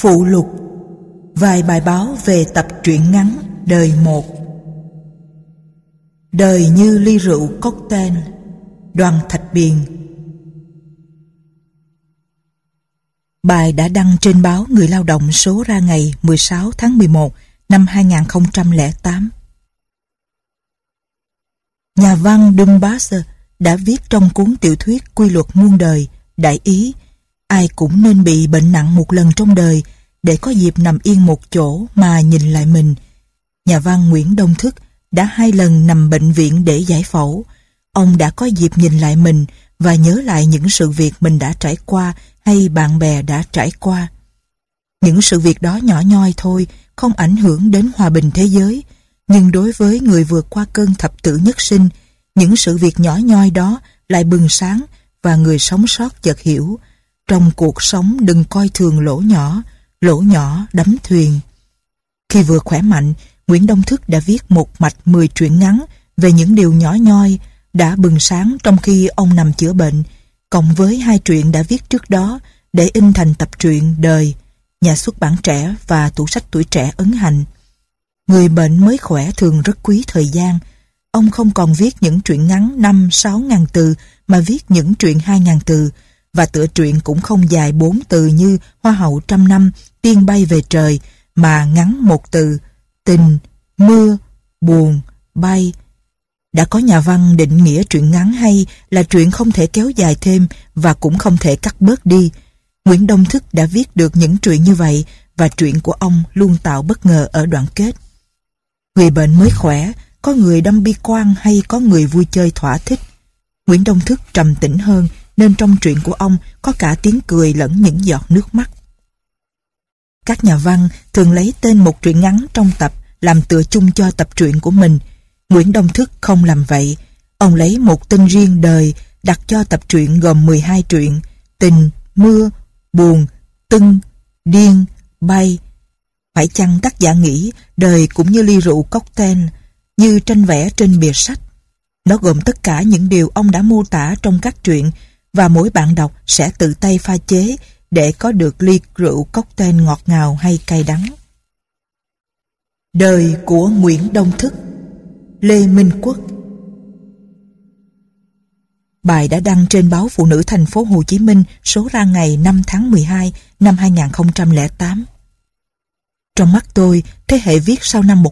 Phụ lục. Vài bài báo về tập truyện ngắn đời 1. Đời như ly rượu cocktail. Đoàn Thạch Biền. Bài đã đăng trên báo Người Lao Động số ra ngày 16 tháng 11 năm 2008. Nhà văn Dumbarton đã viết trong cuốn tiểu thuyết Quy luật muôn đời, đại ý: ai cũng nên bị bệnh nặng một lần trong đời để có dịp nằm yên một chỗ mà nhìn lại mình. Nhà văn Nguyễn Đông Thức đã 2 lần nằm bệnh viện để giải phẫu. Ông đã có dịp nhìn lại mình và nhớ lại những sự việc mình đã trải qua hay bạn bè đã trải qua. Những sự việc đó nhỏ nhoi thôi, không ảnh hưởng đến hòa bình thế giới. Nhưng đối với người vượt qua cơn thập tử nhất sinh, những sự việc nhỏ nhoi đó lại bừng sáng và người sống sót chợt hiểu: trong cuộc sống đừng coi thường lỗ nhỏ đắm thuyền. Khi vừa khỏe mạnh, Nguyễn Đông Thức đã viết một mạch 10 truyện ngắn về những điều nhỏ nhoi đã bừng sáng trong khi ông nằm chữa bệnh, cộng với 2 truyện đã viết trước đó để in thành tập truyện đời, nhà xuất bản Trẻ và tủ sách Tuổi Trẻ ấn hành. Người bệnh mới khỏe thường rất quý thời gian. Ông không còn viết những truyện ngắn 5-6 ngàn từ mà viết những truyện 2.000 từ, và tựa truyện cũng không dài 4 từ như Hoa hậu trăm năm, Tiên bay về trời, mà ngắn 1 từ: tình, mưa, buồn, bay. Đã có nhà văn định nghĩa truyện ngắn hay là truyện không thể kéo dài thêm và cũng không thể cắt bớt đi. Nguyễn Đông Thức đã viết được những truyện như vậy, và truyện của ông luôn tạo bất ngờ ở đoạn kết. Người bệnh mới khỏe, có người đâm bi quan hay có người vui chơi thỏa thích. Nguyễn Đông Thức trầm tĩnh hơn, nên trong truyện của ông có cả tiếng cười lẫn những giọt nước mắt. Các nhà văn thường lấy tên một truyện ngắn trong tập làm tựa chung cho tập truyện của mình. Nguyễn Đông Thức không làm vậy. Ông lấy một tên riêng đời đặt cho tập truyện gồm 12 truyện: tình, mưa, buồn, tưng, điên, bay. Phải chăng tác giả nghĩ đời cũng như ly rượu cocktail, như tranh vẽ trên bìa sách? Nó gồm tất cả những điều ông đã mô tả trong các truyện, và mỗi bạn đọc sẽ tự tay pha chế để có được ly rượu cocktail ngọt ngào hay cay đắng. Đời của Nguyễn Đông Thức. Lê Minh Quốc. Bài đã đăng trên báo Phụ Nữ Thành phố Hồ Chí Minh số ra ngày 5 tháng 12 năm 2008. Trong mắt tôi, thế hệ viết sau năm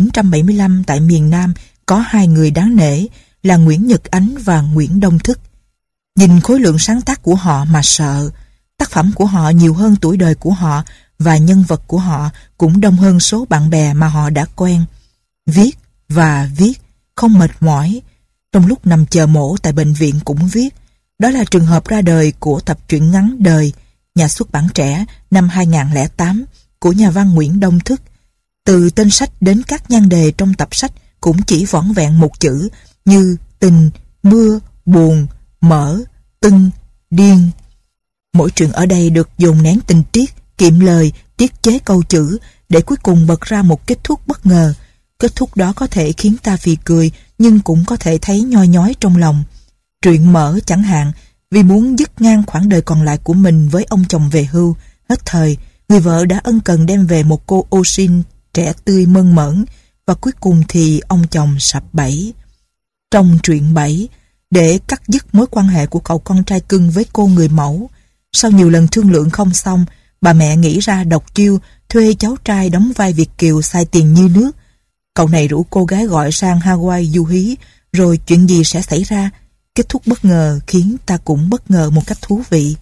1975 tại miền Nam có 2 người đáng nể là Nguyễn Nhật Ánh và Nguyễn Đông Thức. Nhìn khối lượng sáng tác của họ mà sợ. Tác phẩm của họ nhiều hơn tuổi đời của họ, và nhân vật của họ cũng đông hơn số bạn bè mà họ đã quen. Viết và viết, không mệt mỏi. Trong lúc nằm chờ mổ tại bệnh viện cũng viết. Đó là trường hợp ra đời của tập truyện ngắn đời, nhà xuất bản Trẻ năm 2008 của nhà văn Nguyễn Đông Thức. Từ tên sách đến các nhan đề trong tập sách cũng chỉ vỏn vẹn một chữ, như tình, mưa, buồn, mở, tưng, điên. Mỗi truyện ở đây được dồn nén tình tiết, kiệm lời, tiết chế câu chữ để cuối cùng bật ra một kết thúc bất ngờ. Kết thúc đó có thể khiến ta phì cười, nhưng cũng có thể thấy nhoi nhói trong lòng. Truyện mở chẳng hạn, vì muốn dứt ngang khoảng đời còn lại của mình với ông chồng về hưu, hết thời, người vợ đã ân cần đem về một cô ô sin trẻ tươi mơn mởn, và cuối cùng thì ông chồng sập bẫy. Trong truyện 7, để cắt dứt mối quan hệ của cậu con trai cưng với cô người mẫu, sau nhiều lần thương lượng không xong, bà mẹ nghĩ ra độc chiêu thuê cháu trai đóng vai Việt kiều xài tiền như nước. Cậu này rủ cô gái gọi sang Hawaii du hí, rồi chuyện gì sẽ xảy ra? Kết thúc bất ngờ khiến ta cũng bất ngờ một cách thú vị.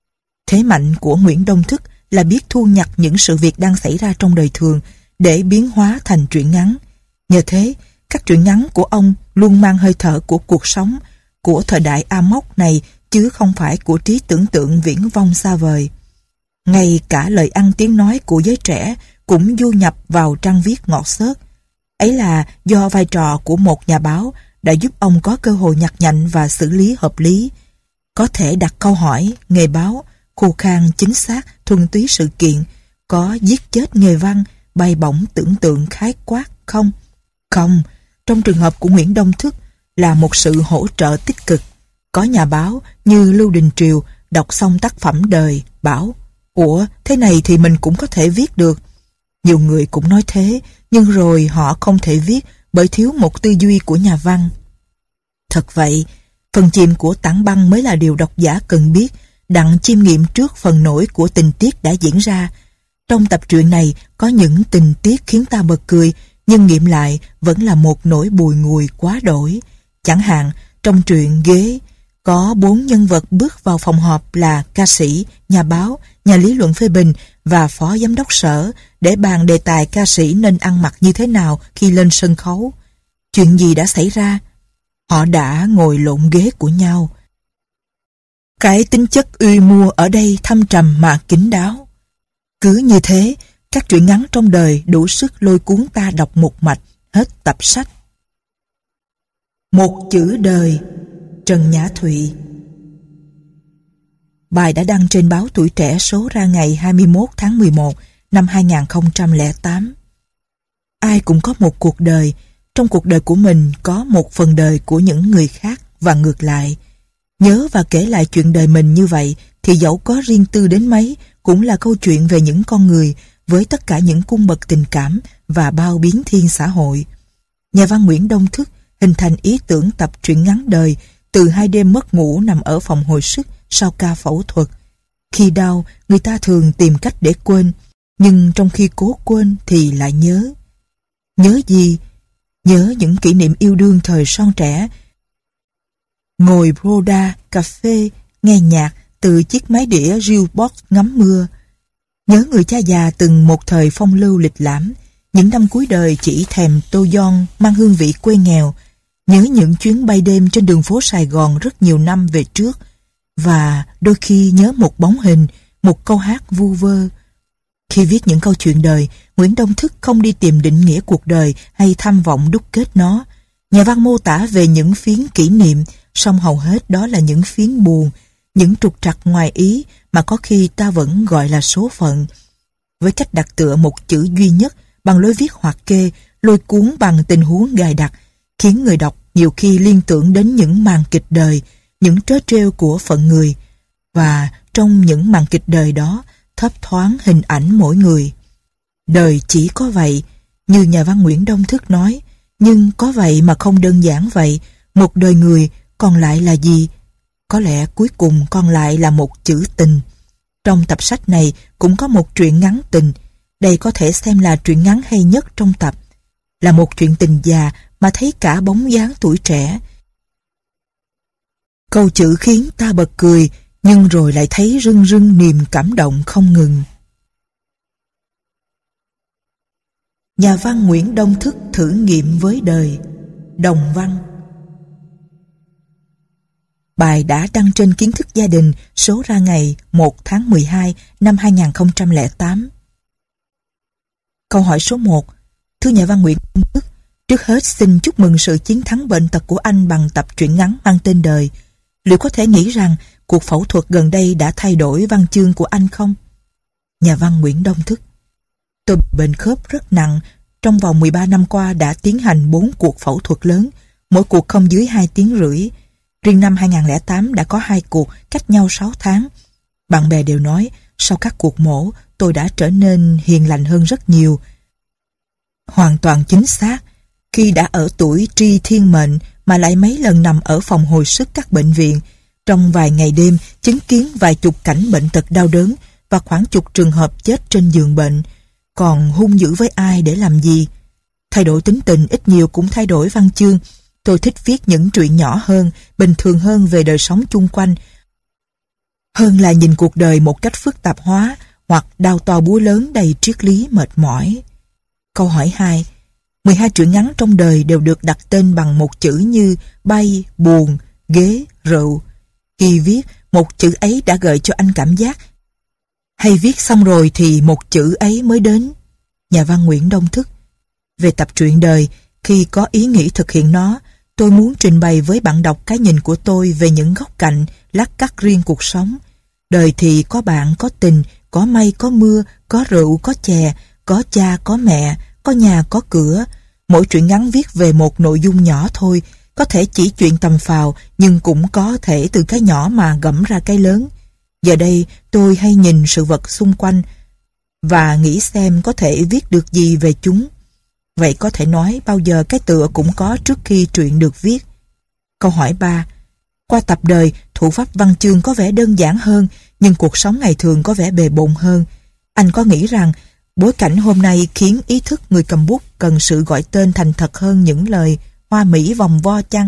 Thế mạnh của Nguyễn Đông Thức là biết thu nhặt những sự việc đang xảy ra trong đời thường để biến hóa thành truyện ngắn. Nhờ thế, các truyện ngắn của ông luôn mang hơi thở của cuộc sống, của thời đại Amok này, chứ không phải của trí tưởng tượng viển vông xa vời. Ngay cả lời ăn tiếng nói của giới trẻ cũng du nhập vào trang viết ngọt xớt. Ấy là do vai trò của một nhà báo đã giúp ông có cơ hội nhặt nhạnh và xử lý hợp lý. Có thể đặt câu hỏi nghề báo khô khan chính xác, thuần túy sự kiện, có giết chết nghề văn, bay bổng tưởng tượng khái quát không? Không, trong trường hợp của Nguyễn Đông Thức là một sự hỗ trợ tích cực. Có nhà báo như Lưu Đình Triều đọc xong tác phẩm đời bảo: Ủa, thế này thì mình cũng có thể viết được. Nhiều người cũng nói thế, nhưng rồi họ không thể viết bởi thiếu một tư duy của nhà văn. Thật vậy, phần chìm của tảng băng mới là điều độc giả cần biết, đặng chiêm nghiệm trước phần nổi của tình tiết đã diễn ra. Trong tập truyện này có những tình tiết khiến ta bật cười, nhưng nghiệm lại vẫn là một nỗi bùi ngùi quá đổi. Chẳng hạn, trong truyện Ghế, có 4 nhân vật bước vào phòng họp là ca sĩ, nhà báo, nhà lý luận phê bình và phó giám đốc sở để bàn đề tài ca sĩ nên ăn mặc như thế nào khi lên sân khấu. Chuyện gì đã xảy ra? Họ đã ngồi lộn ghế của nhau. Cái tính chất uy mua ở đây thâm trầm mà kín đáo. Cứ như thế, các truyện ngắn trong đời đủ sức lôi cuốn ta đọc một mạch hết tập sách. Một chữ đời, Trần Nhã Thụy. Bài đã đăng trên báo Tuổi Trẻ số ra ngày 21 tháng 11 năm 2008. Ai cũng có một cuộc đời, trong cuộc đời của mình có một phần đời của những người khác và ngược lại. Nhớ và kể lại chuyện đời mình như vậy thì dẫu có riêng tư đến mấy cũng là câu chuyện về những con người với tất cả những cung bậc tình cảm và bao biến thiên xã hội. Nhà văn Nguyễn Đông Thức hình thành ý tưởng tập truyện ngắn đời từ 2 đêm mất ngủ nằm ở phòng hồi sức sau ca phẫu thuật. Khi đau, người ta thường tìm cách để quên, nhưng trong khi cố quên thì lại nhớ. Nhớ gì? Nhớ những kỷ niệm yêu đương thời son trẻ. Ngồi Broda, cà phê, nghe nhạc từ chiếc máy đĩa Jukebox ngắm mưa. Nhớ người cha già từng một thời phong lưu lịch lãm, những năm cuối đời chỉ thèm tô giòn mang hương vị quê nghèo. Nhớ những chuyến bay đêm trên đường phố Sài Gòn rất nhiều năm về trước. Và đôi khi nhớ một bóng hình, một câu hát vu vơ. Khi viết những câu chuyện đời, Nguyễn Đông Thức không đi tìm định nghĩa cuộc đời hay tham vọng đúc kết nó. Nhà văn mô tả về những phiến kỷ niệm, song hầu hết đó là những phiến buồn, những trục trặc ngoài ý mà có khi ta vẫn gọi là số phận. Với cách đặt tựa một chữ duy nhất, bằng lối viết hoạt kê, lôi cuốn bằng tình huống gài đặt, khiến người đọc nhiều khi liên tưởng đến những màn kịch đời, những trớ trêu của phận người. Và trong những màn kịch đời đó, thấp thoáng hình ảnh mỗi người. Đời chỉ có vậy, như nhà văn Nguyễn Đông Thức nói, nhưng có vậy mà không đơn giản vậy. Một đời người còn lại là gì? Có lẽ cuối cùng còn lại là một chữ tình. Trong tập sách này cũng có một truyện ngắn tình. Đây có thể xem là truyện ngắn hay nhất trong tập. Là một chuyện tình già mà thấy cả bóng dáng tuổi trẻ. Câu chữ khiến ta bật cười, nhưng rồi lại thấy rưng rưng niềm cảm động không ngừng. Nhà văn Nguyễn Đông Thức thử nghiệm với đời. Đồng văn. Bài đã đăng trên Kiến thức gia đình số ra ngày 1 tháng 12 năm 2008. Câu hỏi số 1. Thưa nhà văn Nguyễn Đông Thức, trước hết xin chúc mừng sự chiến thắng bệnh tật của anh bằng tập truyện ngắn mang tên đời. Liệu có thể nghĩ rằng cuộc phẫu thuật gần đây đã thay đổi văn chương của anh không? Nhà văn Nguyễn Đông Thức. Tôi bị bệnh khớp rất nặng. Trong vòng 13 năm qua đã tiến hành 4 cuộc phẫu thuật lớn, mỗi cuộc không dưới 2 tiếng rưỡi. Riêng năm 2008 đã có 2 cuộc cách nhau 6 tháng. Bạn bè đều nói sau các cuộc mổ tôi đã trở nên hiền lành hơn rất nhiều. Hoàn toàn chính xác. Khi đã ở tuổi tri thiên mệnh mà lại mấy lần nằm ở phòng hồi sức các bệnh viện, trong vài ngày đêm chứng kiến vài chục cảnh bệnh tật đau đớn và khoảng chục trường hợp chết trên giường bệnh, còn hung dữ với ai để làm gì? Thay đổi tính tình ít nhiều cũng thay đổi văn chương. Tôi thích viết những chuyện nhỏ hơn, bình thường hơn về đời sống chung quanh, hơn là nhìn cuộc đời một cách phức tạp hóa hoặc đao to búa lớn đầy triết lý mệt mỏi. Câu hỏi 2. 12 truyện ngắn trong đời đều được đặt tên bằng một chữ như bay, buồn, ghế, rượu. Khi viết, một chữ ấy đã gợi cho anh cảm giác, hay viết xong rồi thì một chữ ấy mới đến? Nhà văn Nguyễn Đông Thức. Về tập truyện đời, khi có ý nghĩ thực hiện nó, tôi muốn trình bày với bạn đọc cái nhìn của tôi về những góc cạnh, lát cắt riêng cuộc sống. Đời thì có bạn, có tình, có mây, có mưa, có rượu, có chè, có cha, có mẹ, có nhà, có cửa. Mỗi truyện ngắn viết về một nội dung nhỏ thôi, có thể chỉ chuyện tầm phào, nhưng cũng có thể từ cái nhỏ mà gẫm ra cái lớn. Giờ đây tôi hay nhìn sự vật xung quanh và nghĩ xem có thể viết được gì về chúng. Vậy có thể nói bao giờ cái tựa cũng có trước khi truyện được viết. Câu hỏi 3. Qua tập đời, thủ pháp văn chương có vẻ đơn giản hơn, nhưng cuộc sống ngày thường có vẻ bề bộn hơn. Anh có nghĩ rằng bối cảnh hôm nay khiến ý thức người cầm bút cần sự gọi tên thành thật hơn những lời hoa mỹ vòng vo chăng?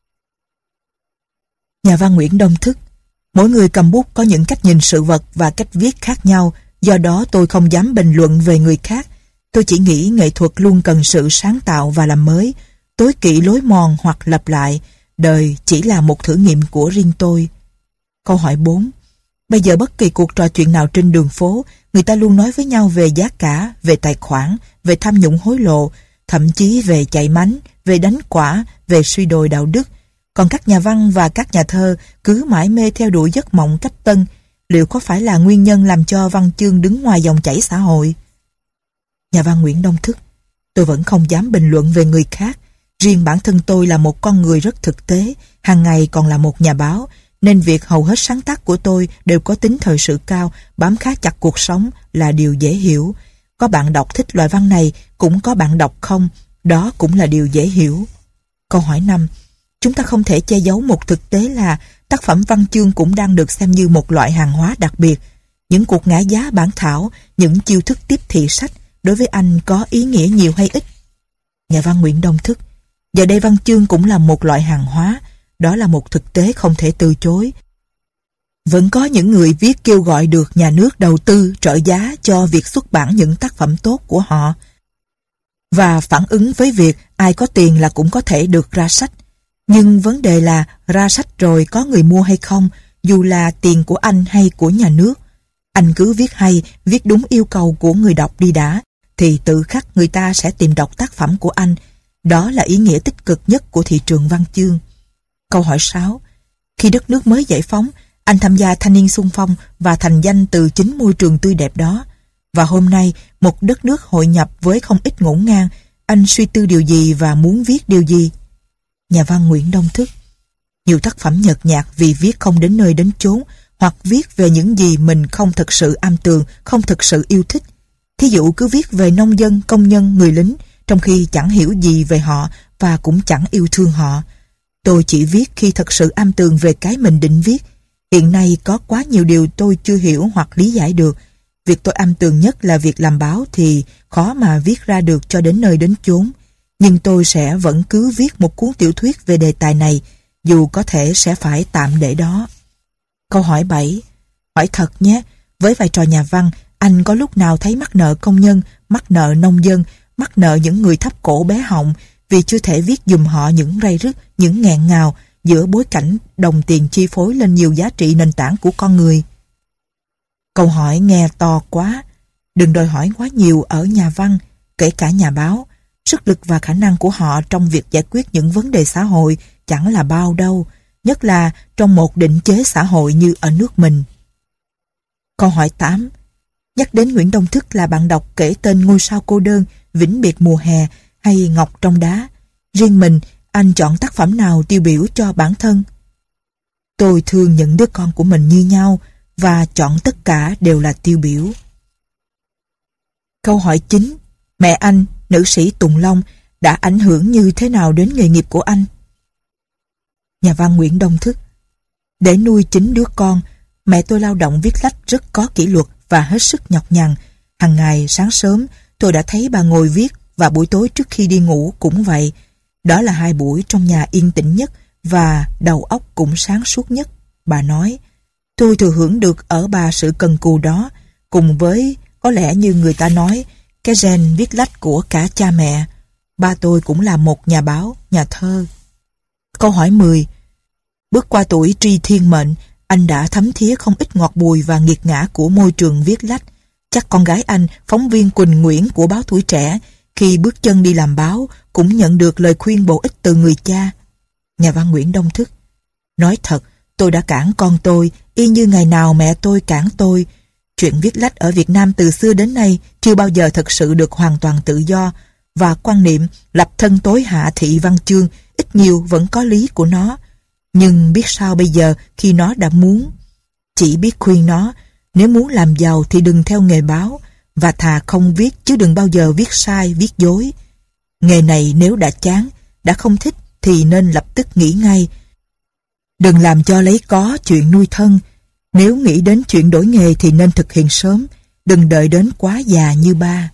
Nhà văn Nguyễn Đông Thức. Mỗi người cầm bút có những cách nhìn sự vật và cách viết khác nhau, do đó tôi không dám bình luận về người khác. Tôi chỉ nghĩ nghệ thuật luôn cần sự sáng tạo và làm mới, tối kỵ lối mòn hoặc lặp lại. Đời chỉ là một thử nghiệm của riêng tôi. Câu hỏi 4. Bây giờ bất kỳ cuộc trò chuyện nào trên đường phố, người ta luôn nói với nhau về giá cả, về tài khoản, về tham nhũng hối lộ, thậm chí về chạy mánh, về đánh quả, về suy đồi đạo đức. Còn các nhà văn và các nhà thơ cứ mãi mê theo đuổi giấc mộng cách tân. Liệu có phải là nguyên nhân làm cho văn chương đứng ngoài dòng chảy xã hội? Nhà văn Nguyễn Đông Thức. Tôi vẫn không dám bình luận về người khác. Riêng bản thân tôi là một con người rất thực tế, hàng ngày còn là một nhà báo, nên việc hầu hết sáng tác của tôi đều có tính thời sự cao, bám khá chặt cuộc sống là điều dễ hiểu. Có bạn đọc thích loại văn này, cũng có bạn đọc không, đó cũng là điều dễ hiểu. Câu hỏi 5. Chúng ta không thể che giấu một thực tế là tác phẩm văn chương cũng đang được xem như một loại hàng hóa đặc biệt. Những cuộc ngã giá bản thảo, những chiêu thức tiếp thị sách, đối với anh có ý nghĩa nhiều hay ít? Nhà văn Nguyễn Đông Thức. Giờ đây văn chương cũng là một loại hàng hóa, đó là một thực tế không thể từ chối. Vẫn có những người viết kêu gọi được nhà nước đầu tư trợ giá cho việc xuất bản những tác phẩm tốt của họ, và phản ứng với việc ai có tiền là cũng có thể được ra sách. Nhưng vấn đề là ra sách rồi có người mua hay không, dù là tiền của anh hay của nhà nước. Anh cứ viết hay, viết đúng yêu cầu của người đọc đi đã, thì tự khắc người ta sẽ tìm đọc tác phẩm của anh. Đó là ý nghĩa tích cực nhất của thị trường văn chương. Câu hỏi 6. Khi đất nước mới giải phóng, anh tham gia thanh niên xung phong và thành danh từ chính môi trường tươi đẹp đó. Và hôm nay, một đất nước hội nhập với không ít ngổn ngang, anh suy tư điều gì và muốn viết điều gì? Nhà văn Nguyễn Đông Thức. Nhiều tác phẩm nhợt nhạt vì viết không đến nơi đến chốn, hoặc viết về những gì mình không thực sự am tường, không thực sự yêu thích. Thí dụ cứ viết về nông dân, công nhân, người lính, trong khi chẳng hiểu gì về họ và cũng chẳng yêu thương họ. Tôi chỉ viết khi thật sự am tường về cái mình định viết. Hiện nay có quá nhiều điều tôi chưa hiểu hoặc lý giải được. Việc tôi am tường nhất là việc làm báo thì khó mà viết ra được cho đến nơi đến chốn. Nhưng tôi sẽ vẫn cứ viết một cuốn tiểu thuyết về đề tài này, dù có thể sẽ phải tạm để đó. Câu hỏi 7. Hỏi thật nhé, với vai trò nhà văn, anh có lúc nào thấy mắc nợ công nhân, mắc nợ nông dân, mắc nợ những người thấp cổ bé họng vì chưa thể viết giùm họ những ray rứt, những nghẹn ngào giữa bối cảnh đồng tiền chi phối lên nhiều giá trị nền tảng của con người? Câu hỏi nghe to quá. Đừng đòi hỏi quá nhiều ở nhà văn, kể cả nhà báo. Sức lực và khả năng của họ trong việc giải quyết những vấn đề xã hội chẳng là bao đâu, nhất là trong một định chế xã hội như ở nước mình. Câu hỏi 8. Nhắc đến Nguyễn Đông Thức là bạn đọc kể tên Ngôi sao cô đơn, Vĩnh biệt mùa hè hay Ngọc trong đá. Riêng mình, anh chọn tác phẩm nào tiêu biểu cho bản thân? Tôi thương những đứa con của mình như nhau và chọn tất cả đều là tiêu biểu. Câu hỏi 9. Mẹ anh, nữ sĩ Tùng Long, đã ảnh hưởng như thế nào đến nghề nghiệp của anh? Nhà văn Nguyễn Đông Thức. Để nuôi 9 đứa con, mẹ tôi lao động viết lách rất có kỷ luật và hết sức nhọc nhằn. Hằng ngày sáng sớm tôi đã thấy bà ngồi viết, và buổi tối trước khi đi ngủ cũng vậy. Đó là 2 buổi trong nhà yên tĩnh nhất và đầu óc cũng sáng suốt nhất. Bà nói, tôi thừa hưởng được ở bà sự cần cù đó, cùng với, có lẽ như người ta nói, cái gen viết lách của cả cha mẹ. Ba tôi cũng là một nhà báo, nhà thơ. Câu hỏi 10. Bước qua tuổi tri thiên mệnh, anh đã thấm thía không ít ngọt bùi và nghiệt ngã của môi trường viết lách. Chắc con gái anh, phóng viên Quỳnh Nguyễn của báo Tuổi Trẻ, khi bước chân đi làm báo, cũng nhận được lời khuyên bổ ích từ người cha. Nhà văn Nguyễn Đông Thức. Nói thật, tôi đã cản con tôi, y như ngày nào mẹ tôi cản tôi. Chuyện viết lách ở Việt Nam từ xưa đến nay chưa bao giờ thật sự được hoàn toàn tự do, và quan niệm lập thân tối hạ thị văn chương ít nhiều vẫn có lý của nó. Nhưng biết sao bây giờ khi nó đã muốn. Chỉ biết khuyên nó, nếu muốn làm giàu thì đừng theo nghề báo, và thà không viết chứ đừng bao giờ viết sai, viết dối. Nghề này nếu đã chán, đã không thích thì nên lập tức nghỉ ngay. Đừng làm cho lấy có chuyện nuôi thân. Nếu nghĩ đến chuyện đổi nghề thì nên thực hiện sớm, đừng đợi đến quá già như ba.